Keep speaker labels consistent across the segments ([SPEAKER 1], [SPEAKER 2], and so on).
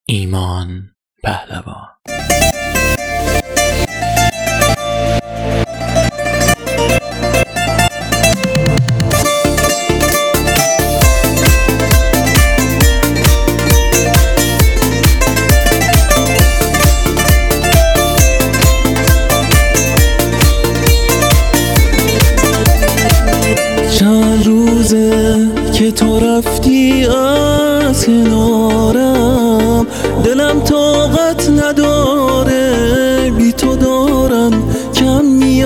[SPEAKER 1] ایمان پهلوان.
[SPEAKER 2] چند روزه که تو رفتی از کنارم، دلم طاقت نداره، بی تو دارم کم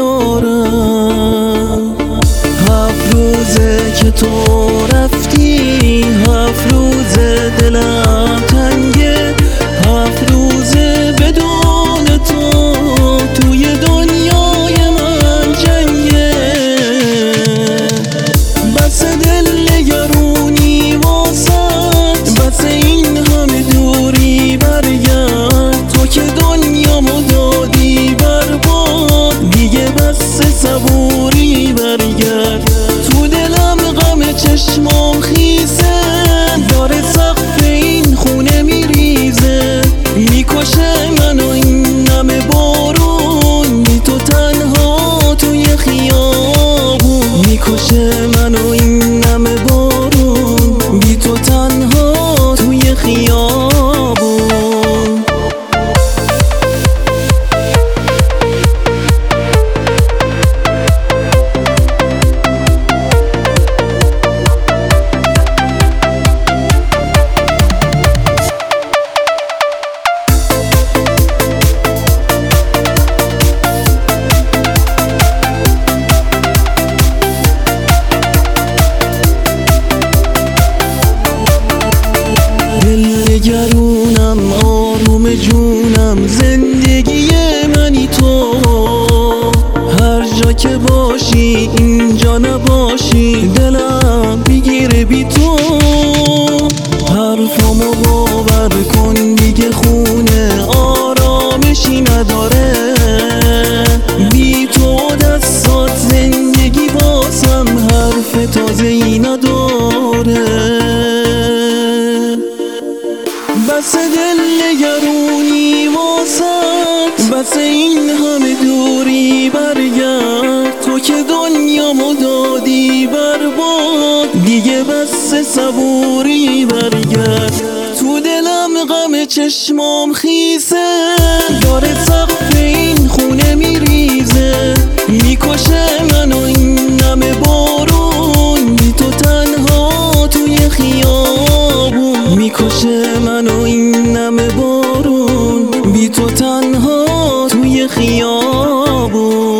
[SPEAKER 2] میارم. 7 روزه که تو رفتی، 7 روزه دلم تنگه، 7 روزه بدون تو توی دنیای من جنگه. بس دل نگرونی واسد، بس این همه دوری برگرد، تو که دنیامو دادی برباد، دیگه بس صبوری برگرد. تو دلم غم چشمام خیسه، داره سقف این خونه میریزه، میکشه منو این نم بارون، بی تو تنها توی خیابون، میکشه منو این نم بارون، بی تو تنها توی خیابون. نگرونم آروم جونم، زندگی منی تو، هر جا که باشی اینجا نباشی، دلم میگیره بی تو. حرفامو باور کن دیگه خونه آرامشی نداره، بی تو دستات زندگی باسم حرف تازه‌ای نداره. بس دل نگرونی واسد، بس این همه دوری برگرد، تو که دنیامو دادی برباد، دیگه بس صبوری برگرد. تو دلم غم چشمام خیسه، داره سقف این خونه میریزه، میکشه منو این نم بارون، بی تو تنها توی خیابون، میکشه منو این نم بارون، بی تو تنها توی خیابون.